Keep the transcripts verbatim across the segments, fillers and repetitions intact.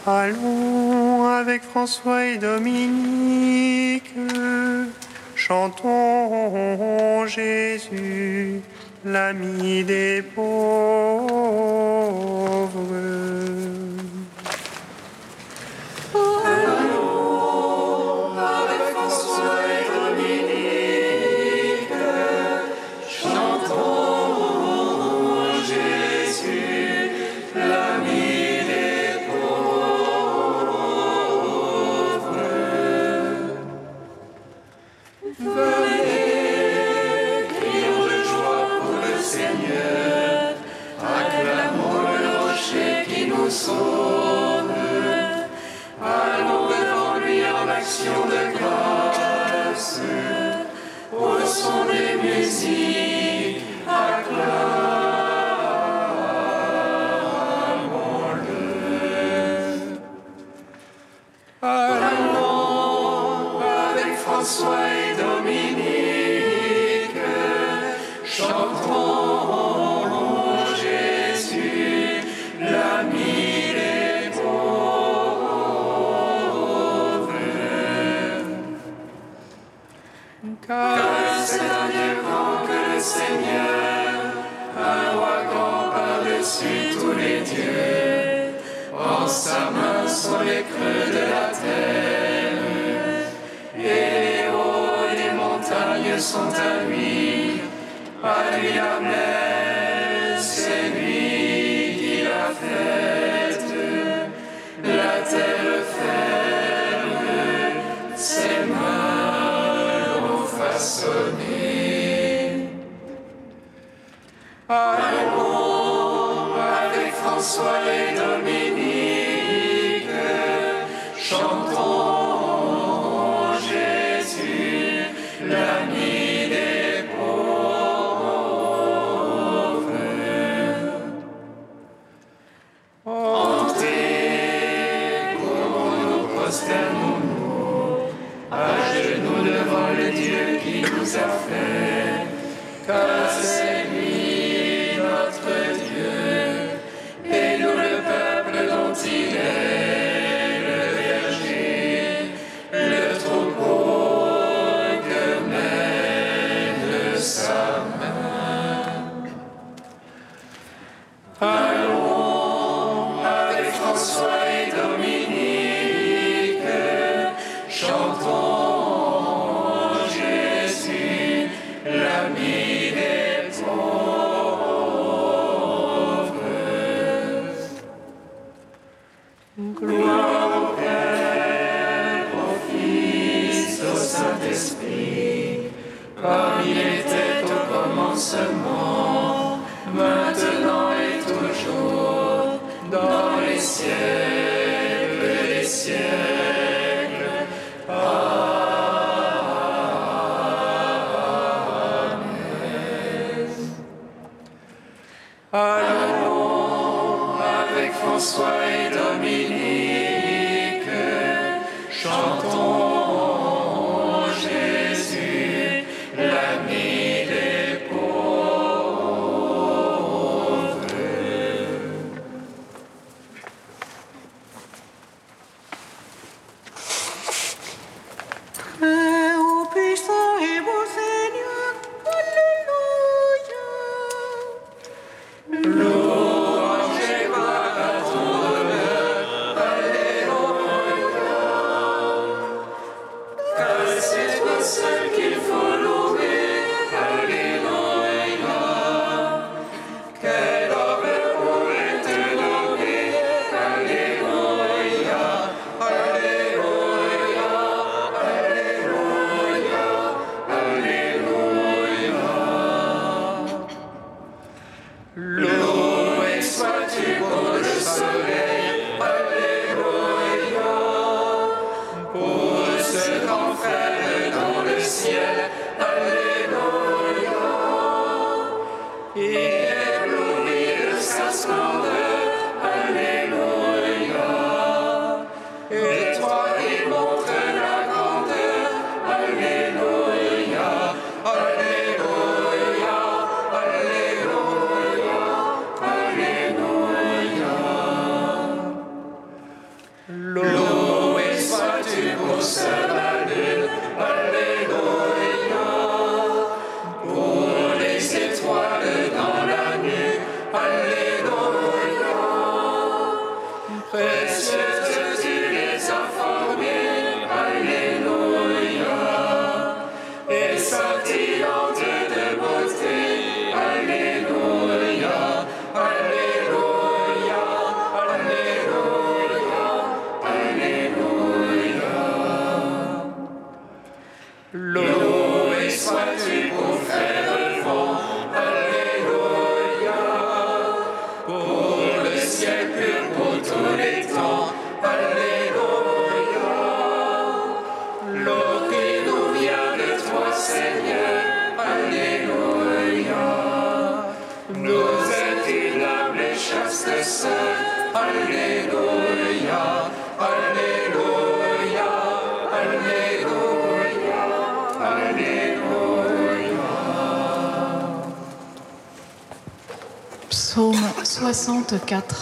Allons avec François et Dominique, chantons Jésus, l'ami des pauvres. Allons avec François et Dominique, chantons Jésus, l'ami des pauvres. Venez, crions de joie pour le Seigneur, acclamons le rocher qui nous sauve. Allons devant lui en action de grâce, au son des musiques, acclamons-le. Allons avec François et Dominique, chantons Jésus, l'ami des pauvres. Car c'est un Dieu grand que le Seigneur, un roi grand par-dessus tous les dieux. En sa main sont les creux de la terre, et les hauts des montagnes sont à lui. À lui la mer, c'est lui qui l'a faite. La terre ferme, ses mains l'ont façonnée. Allons avec François et Dominique, chantons Jésus, l'ami des pauvres. Entrez, courbons-nous, prosternons-nous, à genoux devant le Dieu qui nous a fait, car c'est lui notre Dieu, et nous le peuple dont il est le berger, le troupeau que mène sa main. Allons avec François et Dominique, chantons Jésus, l'ami des pauvres. Gloire au Père, au Fils, au Saint-Esprit, comme il était au commencement, maintenant et toujours, dans les siècles des siècles. Amen. Allons avec François et Dominique, chantons Jésus, l'ami des pauvres. Très haut, puissant et beau Seigneur, Alléluia. Louange et gloire à ton honneur, Alléluia. Car c'est toi seul qu'il faut louer, Alléluia. Quel honneur pourrait te donner, Alléluia, Alléluia, Alléluia, Alléluia. Loué sois-tu pour le soleil, Alléluia. Pour ce grand frère dans le ciel, Alléluia. scintillantes de beauté. Alléluia, Alléluia, Alléluia, Alléluia. Loué sois-tu pour faire le vent. Alléluia. Pour le siècle, pour tous les temps. Alléluia. L'eau qui nous vient de toi, Seigneur. Alléluia. Nous incunables et chastes sœurs. Alléluia. Alléluia. Alléluia. Alléluia. Psaume soixante-quatre.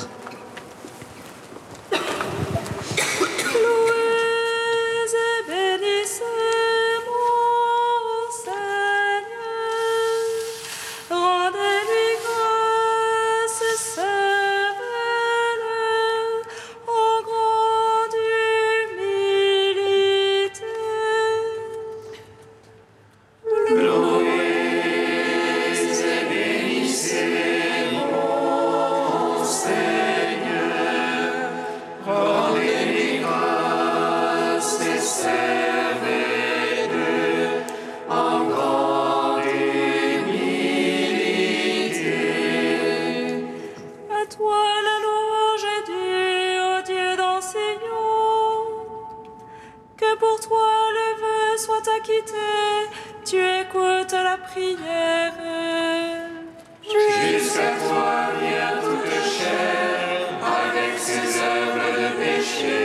Tu écoutes la prière. Jusqu'à toi vient toute chair avec ses œuvres de péché.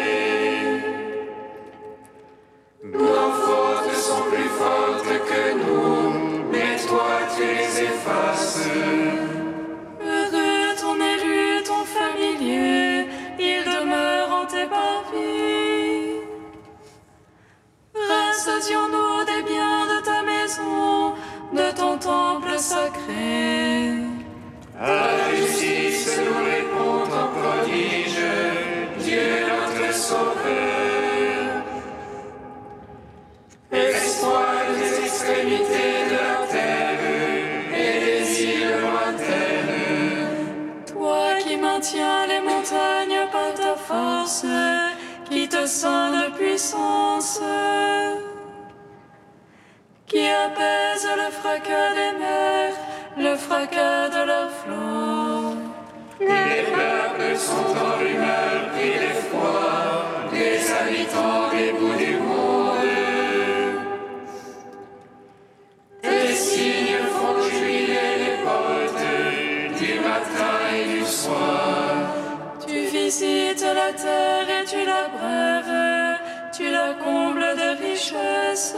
Nos fautes sont plus fortes que nous, mais toi tu les effaces. Heureux ton élu, ton familier, il demeure en tes parvis. Rassasions-nous des biens de ta maison, de ton temple sacré. À la justice nous répond ton prodige, Dieu notre Sauveur. Espoir des extrémités de la terre et des îles lointaines. Toi qui maintiens les montagnes par ta force, qui te sens de puissance, qui apaise le fracas des mers, le fracas de leurs flots. Les peuples sont en rumeur, pris d'effroi, les habitants des bouts du monde. Tes signes font jubiler les portes du matin et du soir. Tu visites la terre et tu la brèves, tu la combles de richesses.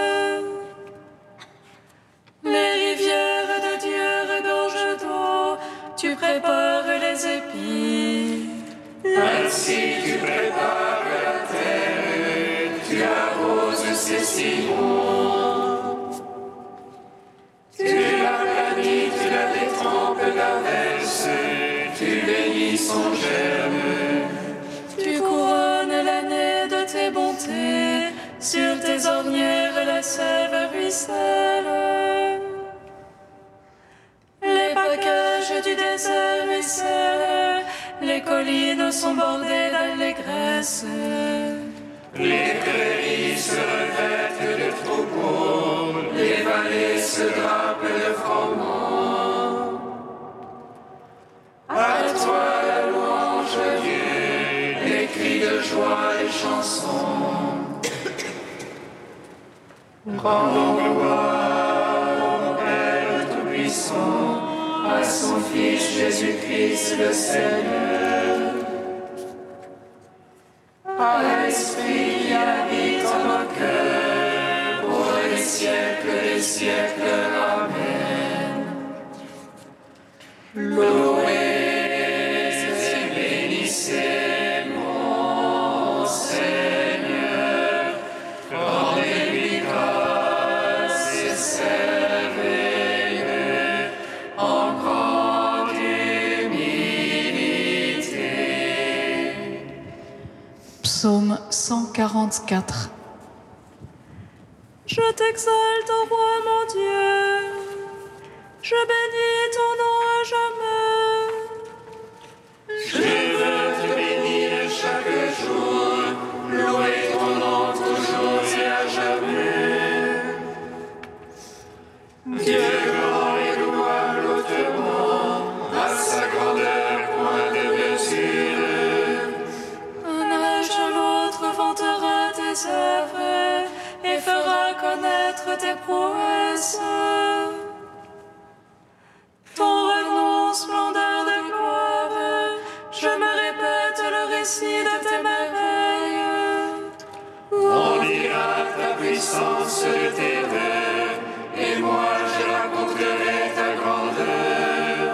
Les rivières de Dieu regorgent d'eau, tu prépares les épis. Ainsi tu prépares la terre, tu arroses ses sillons. Tu la planis, tu la détrempes d'averse, tu bénis son germe. Tu couronnes l'année de tes bontés, sur tes ornières la sève ruisselle. Les packages du désert ruissellent, les collines sont bordées d'allégresse. Les prairies se revêtent de troupeaux, les vallées se drapent de froment. À toi la louange, Dieu, les cris de joie et chansons. Rendons gloire au Père Tout-Puissant, à son Fils Jésus-Christ le Seigneur, à l'Esprit qui habite en nos cœurs, pour les siècles des siècles. Amen. Louez et bénissez mon Seigneur, rendez-lui grâce et servez-le en grande humilité. Psaume cent quarante-quatre. Je Je t'exalte, ô roi mon Dieu. Je bénis ton nom à jamais. Je veux te bénir chaque jour, louer ton nom toujours et à jamais. Dieu grand et louable hautement, à sa grandeur point de mesure. Un âge à l'autre vantera tes œuvres et fera connaître tes prouesses. Ton renom, splendeur de gloire, je me répète le récit de tes merveilles. On dira ta puissance de tes rêves, et moi je raconterai ta grandeur.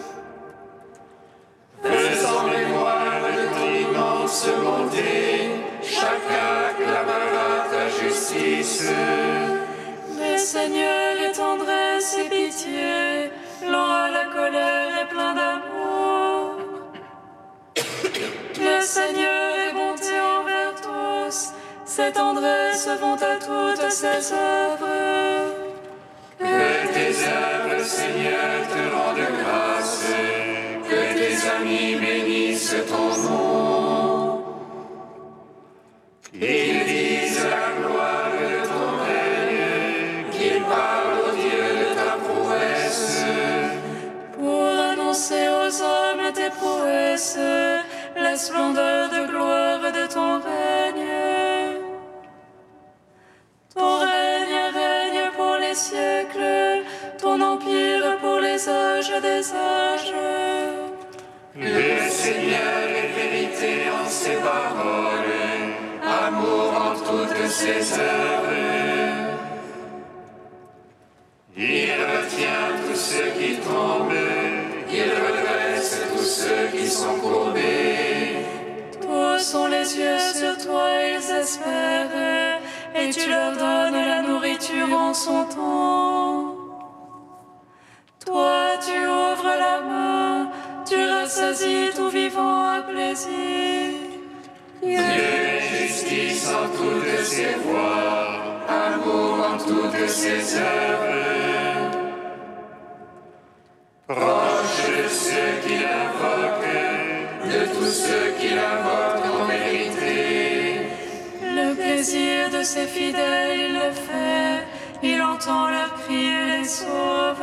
Faisant mémoire de ton immense bonté, chacun clamera ta justice. Mais Seigneur est tendresse et pitié, lent à la colère et plein d'amour. Le Seigneur est bonté envers tous, ses tendresses vont à toutes ses œuvres. Que tes œuvres, Seigneur, te rendent grâce, que tes amis bénissent ton nom. Qu'ils disent la gloire de ton règne, qu'ils parlent au Dieu de ta prouesse. Pour annoncer aux hommes tes prouesses, la splendeur de gloire de ton règne. Ton règne règne pour les siècles, ton empire pour les âges des âges. Le Seigneur est vérité en ses paroles, amour en toutes ses œuvres. Il retient tous ceux qui tombent, il redresse tous ceux qui sont courbés. Tous ont les yeux sur toi, ils espèrent, et tu leur donnes la nourriture en son temps. Toi, tu ouvres la main, tu rassasies tout vivant à plaisir. Dieu est justice en toutes ses voies, amour en toutes ses œuvres. Proche de ceux qui l'invoquent, de tous ceux qui l'invoquent en vérité. Le plaisir de ses fidèles, il le fait, il entend leurs cris et les sauve.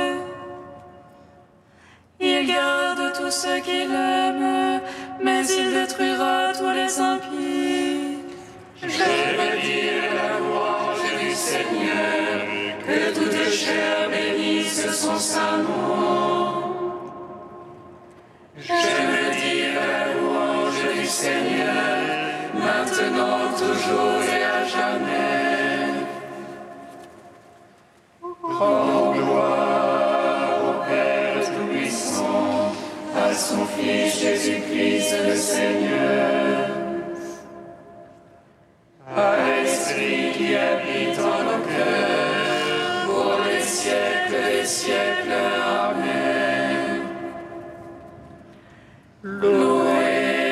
Il garde tous ceux qui l'aiment, mais il détruira tous les impies. Je veux dire la louange du Seigneur, que toute chair bénisse son saint nom. Je veux dire la louange du Seigneur, maintenant, toujours et à jamais. Rends gloire au Père Tout-Puissant, à son Fils Jésus-Christ le Seigneur, à l'Esprit qui habite en nos cœurs, pour les siècles des siècles. Amen. Louez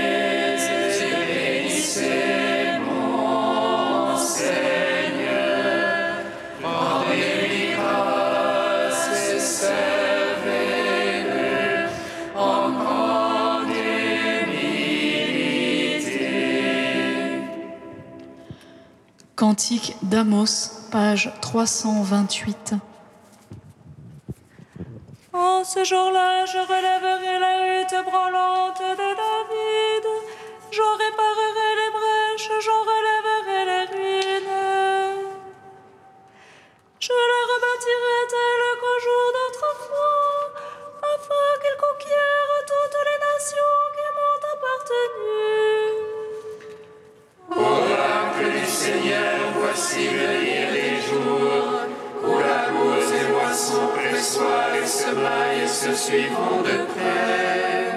et bénissez mon Seigneur, rendez-lui grâce et servez-le en grande humilité. Cantique d'Amos, page trois cent vingt-huit. En ce jour-là, je relèverai la hutte branlante de David. J'en réparerai les brèches, j'en relèverai les ruines. Je la rebâtirai telle qu'au jour d'autrefois, afin qu'elle conquiert toutes les nations qui m'ont appartenu. Oracle du Seigneur, voici venir les jours où la bourse et moissons pressoient et semailles se suivront de près.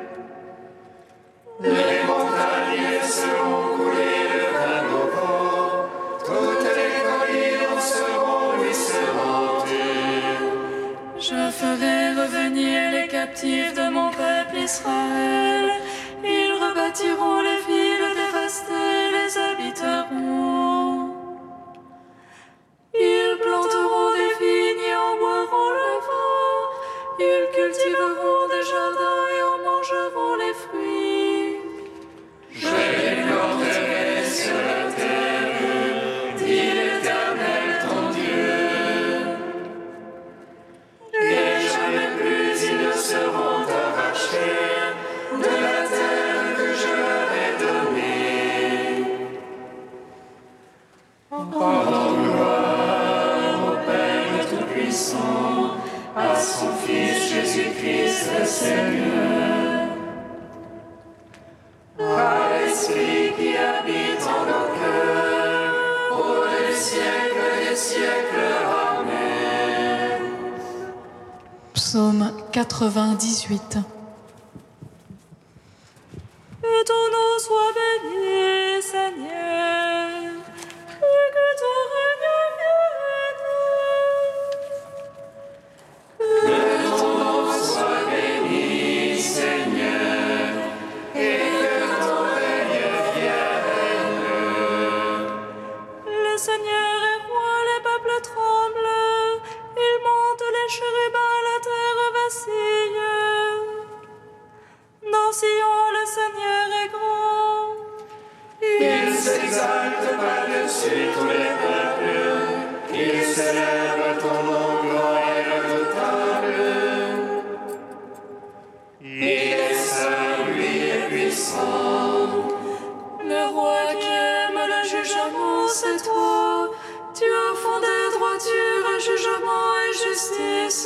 Les montagnes seront coulées de vin au vent, toutes les collines seront ruisselantes. Je ferai revenir les captifs de mon peuple Israël. Ils rebâtiront les villes dévastées, les habiteront. Seigneur. Par l'Esprit qui habite en nos cœurs, pour les siècles des siècles. Amen. Psaume quatre-vingt-dix-huit. Que ton nom soit béni, Seigneur, et que ton règne vienne. Que ton nom soit béni, Seigneur, et que ton règne vienne. Le Seigneur est roi, les peuples tremblent, il monte les chérubins, la terre vacille. Dans Sion, le Seigneur est grand. Il s'exalte par-dessus tous les peuples, il célèbre ton nom grand et redoutable. Il est saint, lui est puissant. Le roi qui aime le jugement, c'est toi. Tu as fondé droiture, jugement et justice.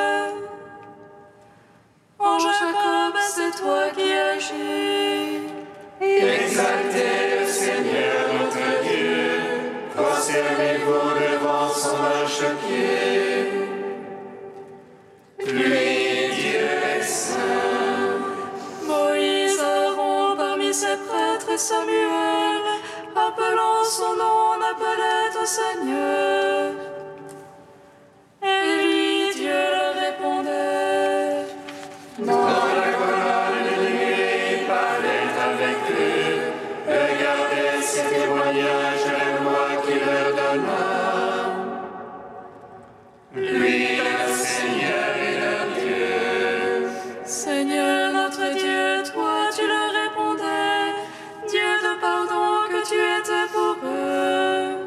En Jacob, c'est toi qui agis. Exaltez le Seigneur notre Dieu, prosternez-vous devant son marchepied. Lui, Dieu est saint. Moïse, Aaron, parmi ses prêtres et Samuel, appelant son nom, on appelait au Seigneur. Et lui, Dieu leur répondait. Dans la colonne de nuée, il parlait avec eux. Regardez ces témoignages, la loi qu'il leur donna. Lui, le Seigneur est leur Dieu. Seigneur notre Dieu, toi tu leur répondais, Dieu de pardon que tu étais pour eux.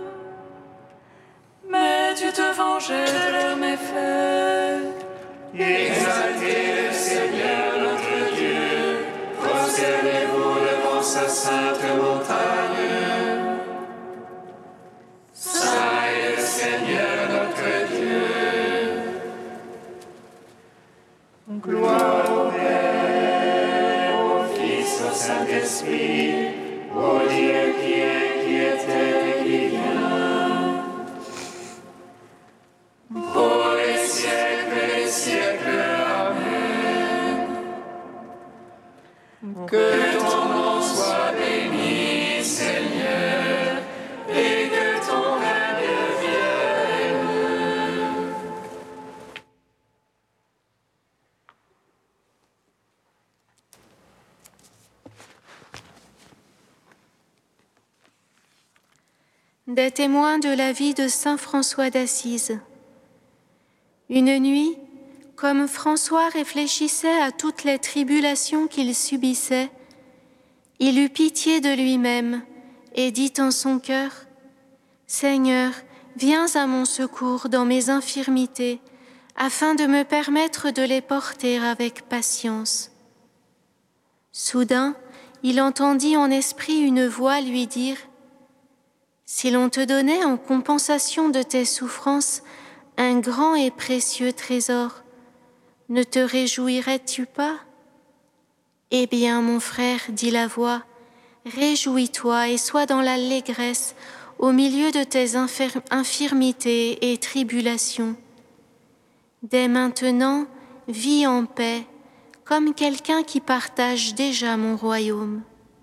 Mais tu te vengeais de leurs méfaits. Exaltez le Seigneur notre Dieu, prosternez-vous devant sa sainte montagne. Saint est le Seigneur notre Dieu. Gloire au Père, au Fils, au Saint-Esprit, au Dieu qui est, qui était et qui vient. Pour les siècles des siècles. Amen. Que ton nom soit béni, Seigneur, et que ton règne vienne. Des témoins de la vie de saint François d'Assise. Une nuit, comme François réfléchissait à toutes les tribulations qu'il subissait, il eut pitié de lui-même et dit en son cœur : « Seigneur, viens à mon secours dans mes infirmités, afin de me permettre de les porter avec patience. » Soudain, il entendit en esprit une voix lui dire : « Si l'on te donnait en compensation de tes souffrances un grand et précieux trésor, ne te réjouirais-tu pas ? » « Eh bien, mon frère, dit la voix, réjouis-toi et sois dans l'allégresse au milieu de tes infir- infirmités et tribulations. Dès maintenant, vis en paix, comme quelqu'un qui partage déjà mon royaume. »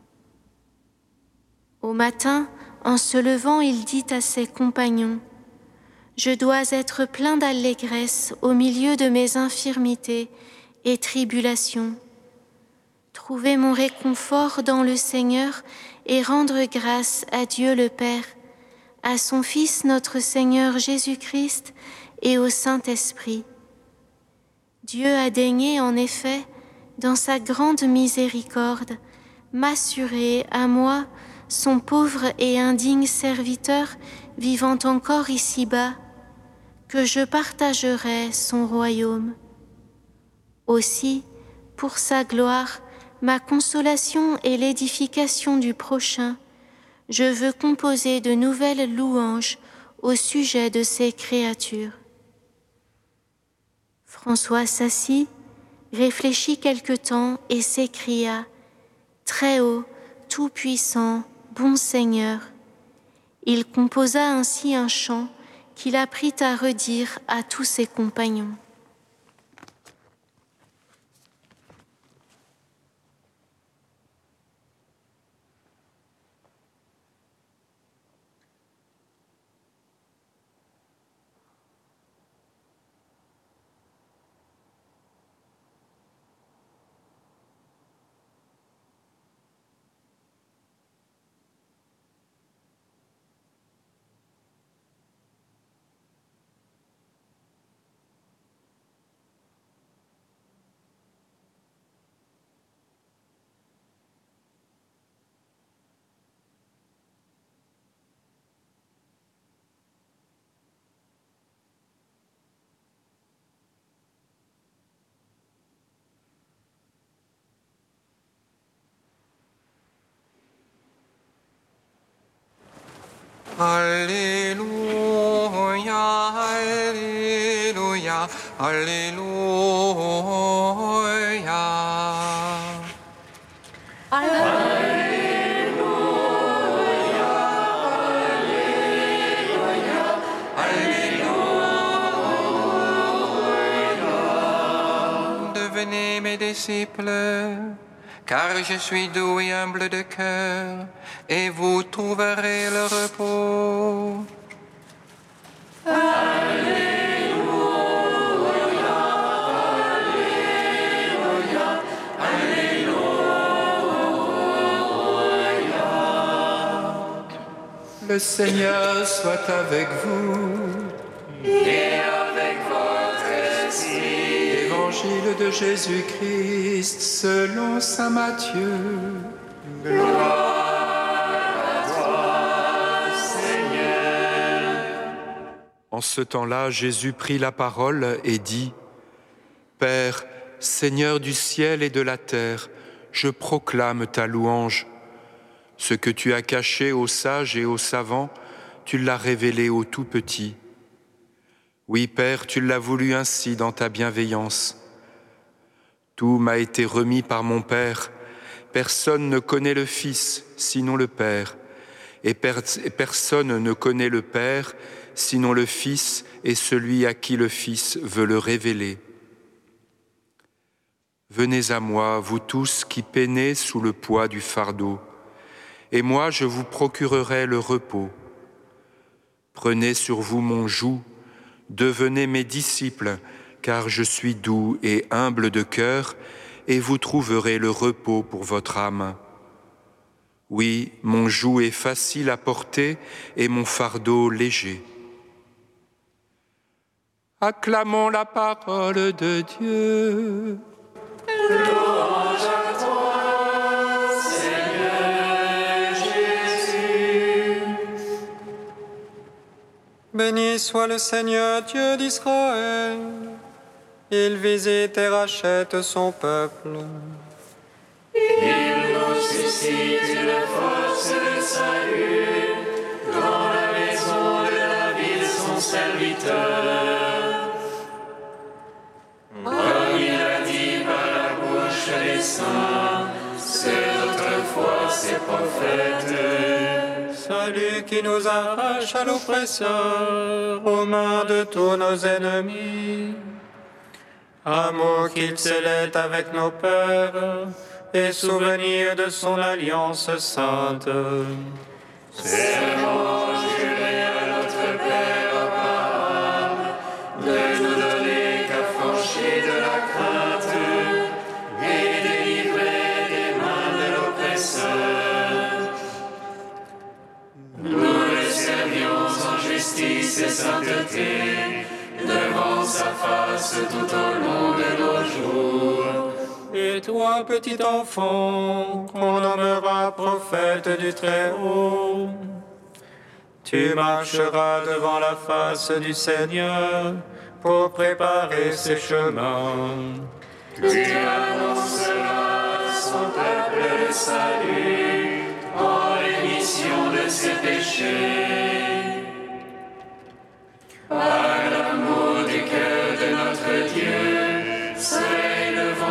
Au matin, en se levant, il dit à ses compagnons : « Je dois être plein d'allégresse au milieu de mes infirmités et tribulations. Trouver mon réconfort dans le Seigneur et rendre grâce à Dieu le Père, à son Fils notre Seigneur Jésus-Christ et au Saint-Esprit. Dieu a daigné en effet, dans sa grande miséricorde, m'assurer à moi, son pauvre et indigne serviteur vivant encore ici-bas, que je partagerai son royaume. Aussi, pour sa gloire, ma consolation et l'édification du prochain, je veux composer de nouvelles louanges au sujet de ces créatures. » François s'assit, réfléchit quelque temps et s'écria « Très haut, tout-puissant, bon Seigneur ». Il composa ainsi un chant qu'il apprit à redire à tous ses compagnons. Alléluia, Alléluia, Alléluia. Alléluia, Alléluia, Alléluia. Devenez mes disciples, car je suis doux et humble de cœur, et vous trouverez le repos. Alléluia, Alléluia, Alléluia. Le Seigneur soit avec vous. Et avec votre esprit. Évangile de Jésus-Christ selon saint Matthieu. Gloire à toi, Seigneur. En ce temps-là, Jésus prit la parole et dit : Père, Seigneur du ciel et de la terre, je proclame ta louange. Ce que tu as caché aux sages et aux savants, tu l'as révélé aux tout petits. Oui, Père, tu l'as voulu ainsi dans ta bienveillance. Tout m'a été remis par mon Père. Personne ne connaît le Fils, sinon le Père. Et, per- et personne ne connaît le Père, sinon le Fils et celui à qui le Fils veut le révéler. Venez à moi, vous tous qui peinez sous le poids du fardeau, et moi je vous procurerai le repos. Prenez sur vous mon joug, devenez mes disciples, car je suis doux et humble de cœur, et vous trouverez le repos pour votre âme. Oui, mon joug est facile à porter et mon fardeau léger. Acclamons la parole de Dieu. Louange à toi, Seigneur Jésus. Béni soit le Seigneur Dieu d'Israël. Il visite et rachète son peuple. Il nous suscite une force de salut dans la maison de David, son serviteur. Comme il a dit par la bouche des saints, c'est autrefois ses prophètes. Salut qui nous arrache à l'oppresseur, aux mains de tous nos ennemis. Amour qu'il scellait avec nos pères, et souvenir de son alliance sainte. Serment juré à notre Père Abraham, de nous donner qu'affranchis de la crainte et délivrer des mains de l'oppresseur. Nous le servions en justice et sainteté, devant sa face tout au long de nos jours. Et toi, petit enfant, qu'on nommera prophète du Très-Haut, tu marcheras devant la face du Seigneur pour préparer ses chemins. Tu annonceras à son peuple le salut en rémission de ses péchés. Par l'amour du cœur de notre Dieu, soleil levant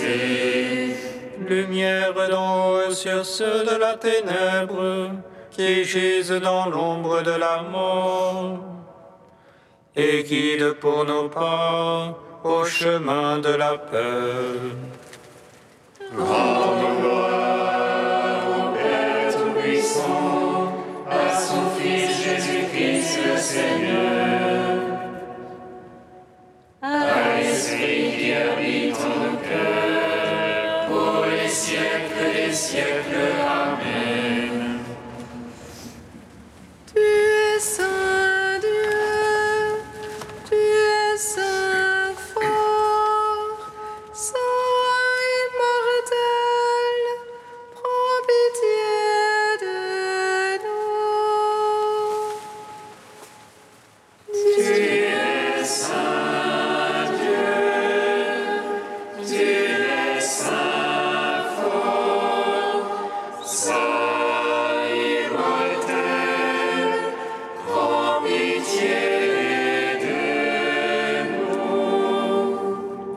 vérité. Lumière d'en haut sur ceux de la ténèbre, qui gisent dans l'ombre de la mort, et guide pour nos pas au chemin de la paix. Rendons gloire au Père Tout-Puissant, à son Fils Jésus-Christ le Seigneur, à l'Esprit qui habite en nos cœurs, pour les siècles des siècles. Amen. Tu es saint Dieu, tu es saint fort, saint immortel, prends pitié de nous. Tu es saint Dieu, tu es saint fort, saint immortel, prends pitié de nous.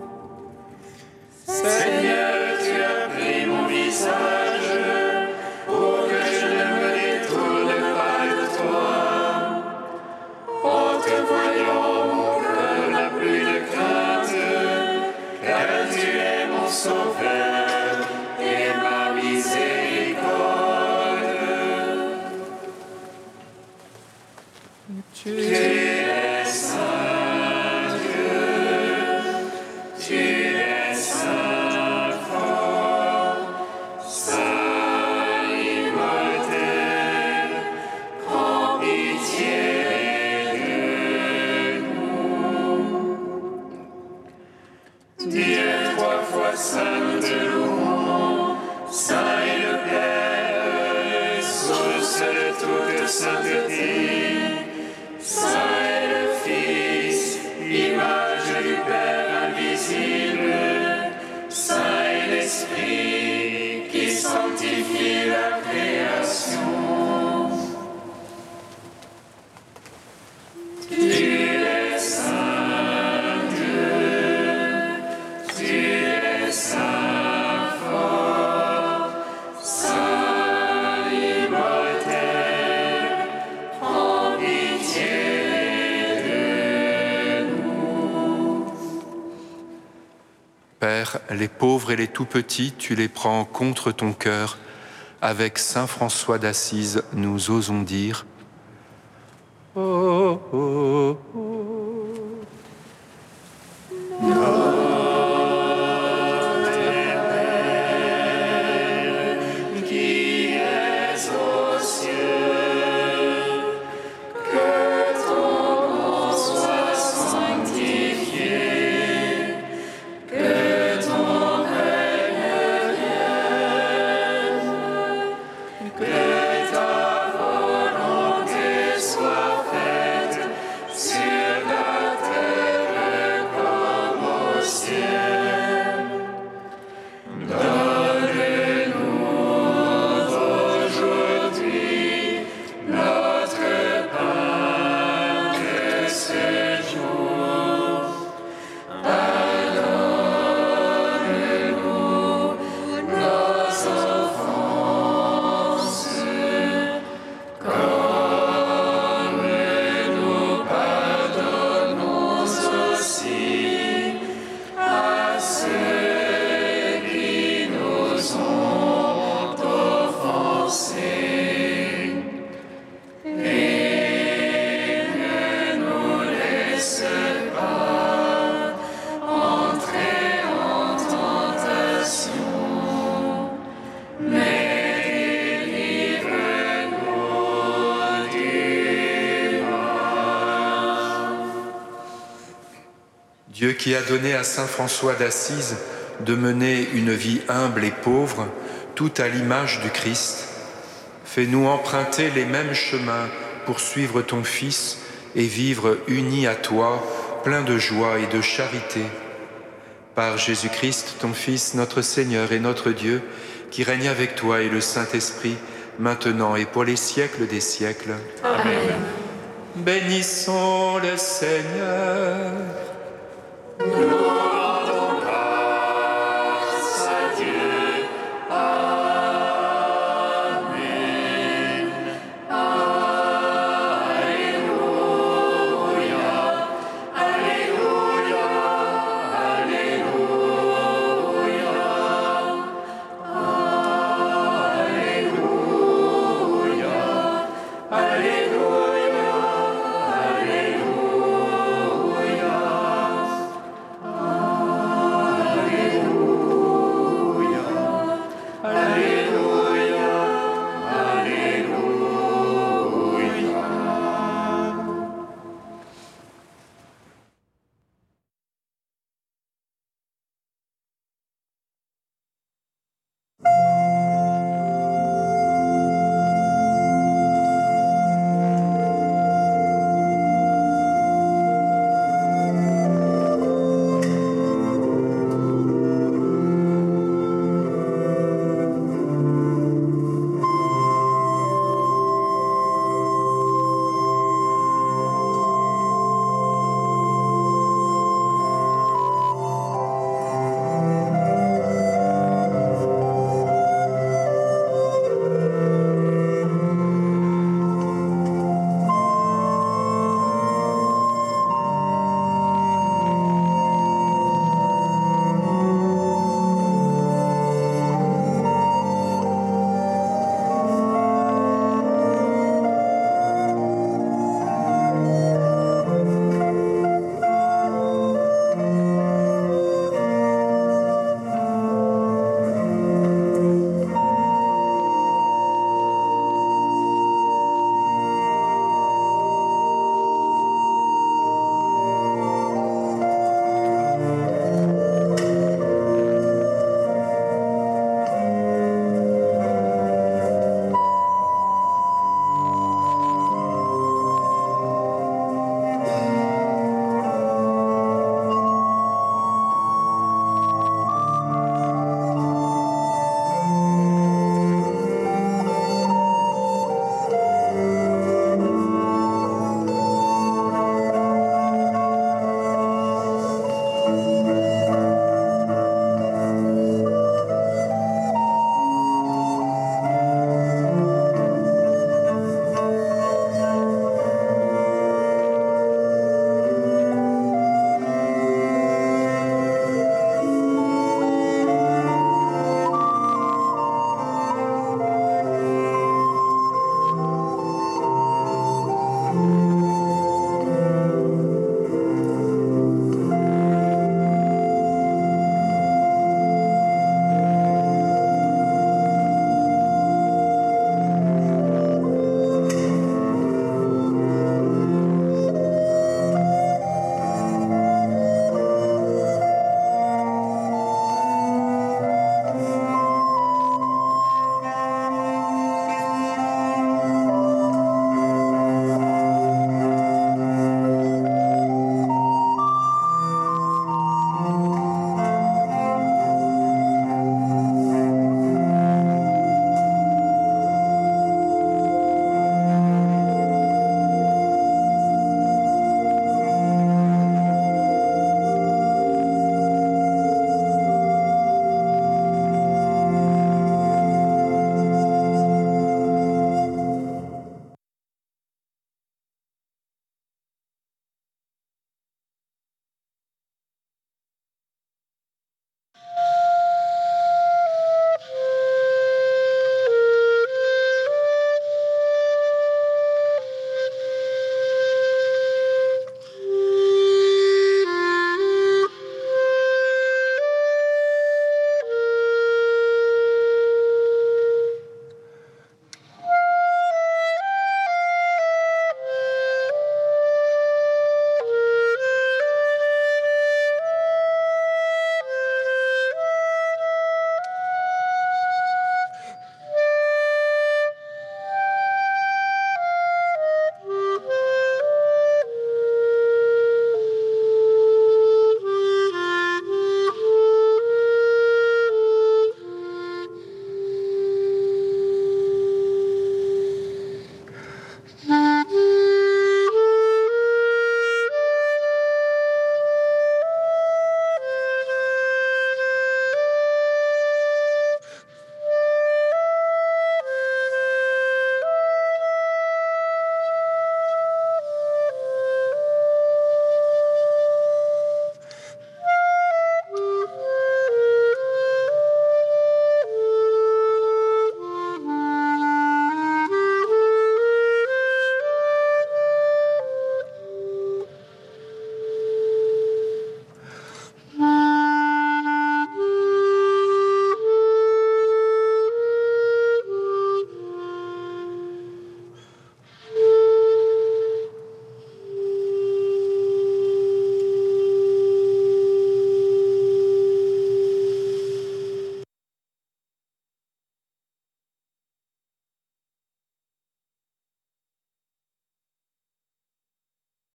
Seigneur, tu as pris mon visage pour que je ne me détourne pas de toi. En te voyant, mon cœur n'a plus de crainte, car tu es mon sauveur et ma miséricorde. Tu es saint Dieu, tu es saint fort, saint immortel, prends pitié de nous. Dieu trois fois saint, nous te louons, saint est le Père, source de toute sainteté. Saint est le Fils, image du Père invisible. Saint est l'Esprit qui sanctifie la création. Tu es saint Dieu, tu es saint fort, saint immortel, prends pitié de nous. Père, les pauvres et les tout-petits, tu les prends contre ton cœur. Avec saint François d'Assise, nous osons dire oh, oh, oh. Qui es aux cieux, que ton nom soit sanctifié, que ton règne vienne, que ta volonté soit faite sur la terre comme au ciel. Donne-nous aujourd'hui notre pain de ce jour. Pardonne-nous nos offenses, comme nous pardonnons aussi à ceux qui nous ont offensés. Et ne nous laisse pas entrer en tentation, mais délivre-nous du mal. Dieu qui a donné à saint François d'Assise de mener une vie humble et pauvre, tout à l'image du Christ, fais-nous emprunter les mêmes chemins pour suivre ton Fils et vivre unis à toi, pleins de joie et de charité. Par Jésus-Christ, ton Fils, notre Seigneur et notre Dieu, qui règne avec toi et le Saint-Esprit, maintenant et pour les siècles des siècles. Amen. Bénissons le Seigneur. Nous